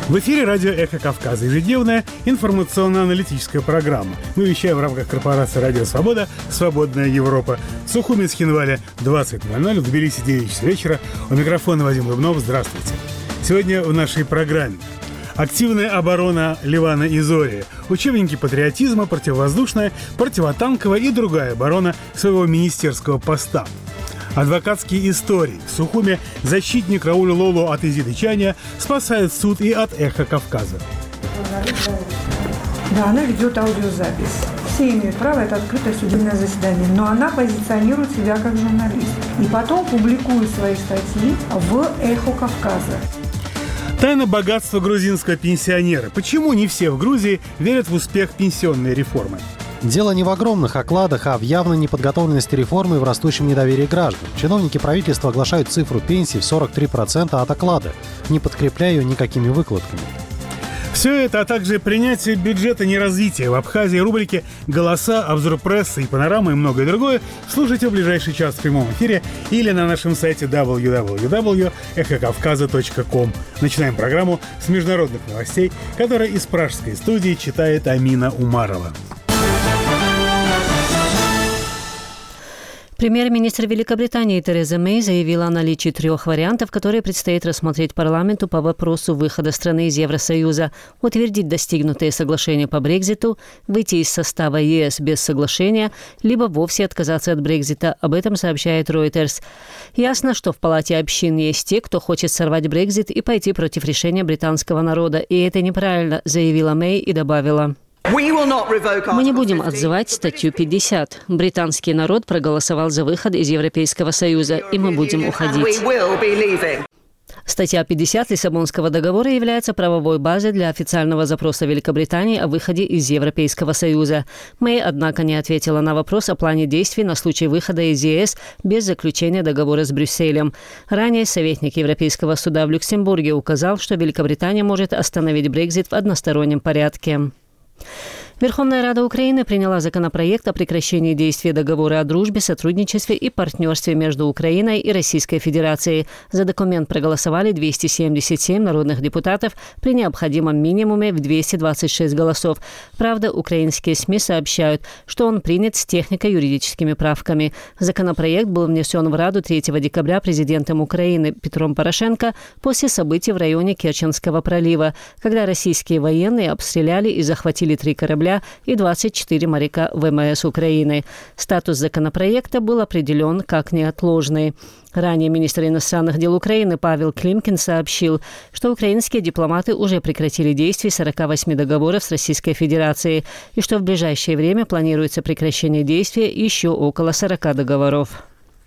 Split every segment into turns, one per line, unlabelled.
В эфире радио «Эхо Кавказа», ежедневная информационно-аналитическая программа. Мы вещаем в рамках корпорации «Радио Свобода», «Свободная Европа». В Сухуми, Цхинвале 20:00, в Тбилиси 9 часов вечера. У микрофона Вадим Дубнов. Здравствуйте. Сегодня в нашей программе активная оборона Ливана и Зории, учебники патриотизма, противовоздушная, противотанковая и другая оборона своего министерского поста. Адвокатские истории. В Сухуме защитник Рауль Лоло от Изиды Чаня спасает суд и от «Эхо Кавказа».
Да, она ведет аудиозапись. Все имеют право, это открытое судебное заседание. Но она позиционирует себя как журналист. И потом публикует свои статьи в «Эхо Кавказа».
Тайна богатства грузинского пенсионера. Почему не все в Грузии верят в успех пенсионной реформы?
Дело не в огромных окладах, а в явной неподготовленности реформы и в растущем недоверии граждан. Чиновники правительства оглашают цифру пенсии в 43% от оклада, не подкрепляя ее никакими выкладками.
Все это, а также принятие бюджета неразвития в Абхазии, рубрики «Голоса», обзор прессы и панорама и многое другое слушайте в ближайший час в прямом эфире или на нашем сайте www.ekhokavkaza.com. Начинаем программу с международных новостей, которая из пражской студии читает Амина Умарова.
Премьер-министр Великобритании Тереза Мэй заявила о наличии 3 вариантов, которые предстоит рассмотреть парламенту по вопросу выхода страны из Евросоюза: утвердить достигнутые соглашения по Брекситу, выйти из состава ЕС без соглашения, либо вовсе отказаться от Брексита. Об этом сообщает Reuters. Ясно, что в Палате общин есть те, кто хочет сорвать Брексит и пойти против решения британского народа. И это неправильно, заявила Мэй и добавила: «Мы не будем отзывать статью 50. Британский народ проголосовал за выход из Европейского Союза, и мы будем уходить». Статья 50 Лиссабонского договора является правовой базой для официального запроса Великобритании о выходе из Европейского Союза. Мэй, однако, не ответила на вопрос о плане действий на случай выхода из ЕС без заключения договора с Брюсселем. Ранее советник Европейского суда в Люксембурге указал, что Великобритания может остановить Брексит в одностороннем порядке. Верховная Рада Украины приняла законопроект о прекращении действия договора о дружбе, сотрудничестве и партнерстве между Украиной и Российской Федерацией. За документ проголосовали 277 народных депутатов при необходимом минимуме в 226 голосов. Правда, украинские СМИ сообщают, что он принят с технико-юридическими правками. Законопроект был внесен в Раду 3 декабря президентом Украины Петром Порошенко после событий в районе Керченского пролива, когда российские военные обстреляли и захватили 3 корабля и 24 моряка ВМС Украины. Статус законопроекта был определен как неотложный. Ранее министр иностранных дел Украины Павел Климкин сообщил, что украинские дипломаты уже прекратили действие 48 договоров с Российской Федерацией и что в ближайшее время планируется прекращение действия еще около 40 договоров.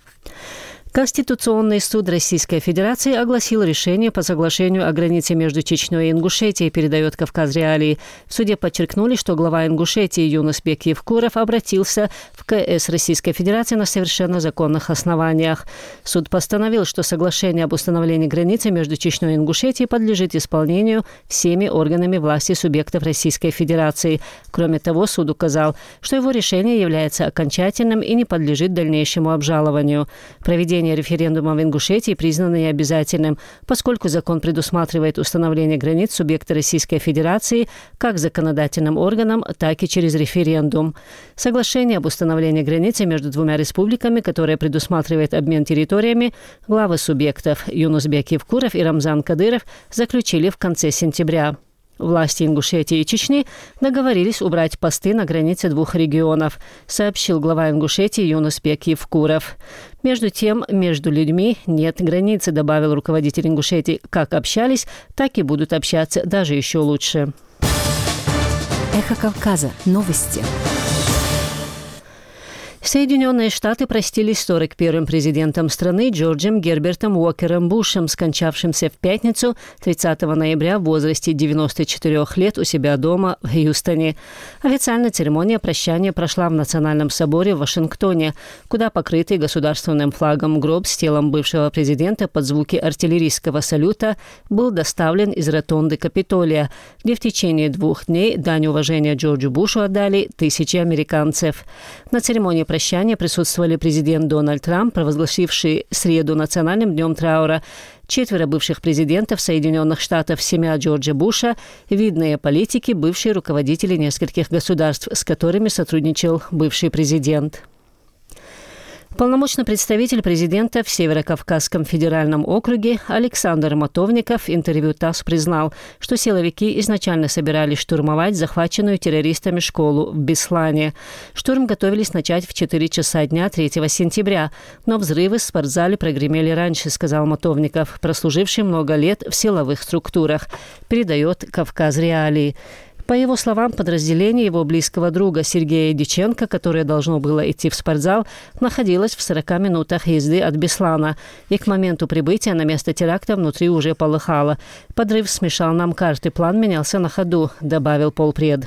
Конституционный суд Российской Федерации огласил решение по соглашению о границе между Чечней и Ингушетией, передает «Кавказ Реалии». В суде подчеркнули, что глава Ингушетии Юнусбек Евкуров обратился в КС Российской Федерации на совершенно законных основаниях. Суд постановил, что соглашение об установлении границы между Чечней и Ингушетией подлежит исполнению всеми органами власти субъектов Российской Федерации. Кроме того, суд указал, что его решение является окончательным и не подлежит дальнейшему обжалованию. Проведение референдума в Ингушетии признано необязательным, поскольку закон предусматривает установление границ субъекта Российской Федерации как законодательным органом, так и через референдум. Соглашение об установлении границы между 2 республиками, которое предусматривает обмен территориями, главы субъектов Юнусбек Евкуров и Рамзан Кадыров заключили в конце сентября. Власти Ингушетии и Чечни договорились убрать посты на границе 2 регионов, сообщил глава Ингушетии Юнусбек Евкуров. Между тем, между людьми нет границы, добавил руководитель Ингушетии. Как общались, так и будут общаться, даже еще лучше.
Эхо Кавказа. Новости.
Соединенные Штаты простились с 41-м президентом страны Джорджем Гербертом Уокером Бушем, скончавшимся в пятницу 30 ноября в возрасте 94 лет у себя дома в Хьюстоне. Официальная церемония прощания прошла в Национальном соборе в Вашингтоне, куда покрытый государственным флагом гроб с телом бывшего президента под звуки артиллерийского салюта был доставлен из ротонды Капитолия, где в течение 2 дней дань уважения Джорджу Бушу отдали тысячи американцев. На церемонии прощания присутствовали президент Дональд Трамп, провозгласивший среду национальным днем траура, 4 бывших президентов Соединенных Штатов, семья Джорджа Буша, видные политики, бывшие руководители нескольких государств, с которыми сотрудничал бывший президент. Полномочный представитель президента в Северо-Кавказском федеральном округе Александр Мотовников в интервью ТАСС признал, что силовики изначально собирались штурмовать захваченную террористами школу в Беслане. Штурм готовились начать в 4 часа дня 3 сентября, но взрывы в спортзале прогремели раньше, сказал Мотовников, прослуживший много лет в силовых структурах, передает «Кавказ Реалии». По его словам, подразделение его близкого друга Сергея Диченко, которое должно было идти в спортзал, находилось в 40 минутах езды от Беслана. И к моменту прибытия на место теракта внутри уже полыхало. Подрыв смешал нам карты, план менялся на ходу, добавил полпред.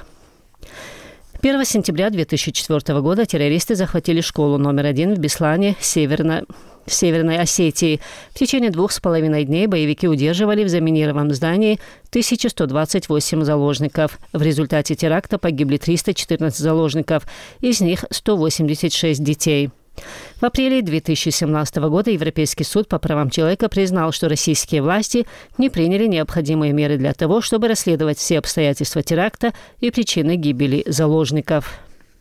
1 сентября 2004 года террористы захватили школу номер 1 в Беслане, Северной Осетии. В течение 2,5 дней боевики удерживали в заминированном здании 1128 заложников. В результате теракта погибли 314 заложников, из них 186 детей. В апреле 2017 года Европейский суд по правам человека признал, что российские власти не приняли необходимые меры для того, чтобы расследовать все обстоятельства теракта и причины гибели заложников.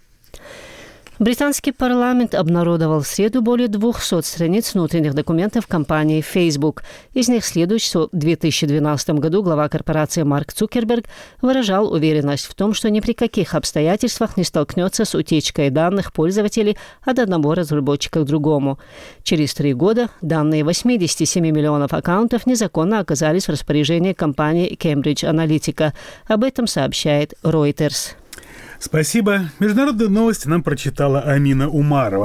Британский парламент обнародовал в среду более 200 страниц внутренних документов компании Facebook. Из них следует, что в 2012 году глава корпорации Марк Цукерберг выражал уверенность в том, что ни при каких обстоятельствах не столкнется с утечкой данных пользователей от одного разработчика к другому. Через 3 года данные 87 миллионов аккаунтов незаконно оказались в распоряжении компании Cambridge Analytica. Об этом сообщает Reuters.
Спасибо. Международные новости нам прочитала Амина Умарова.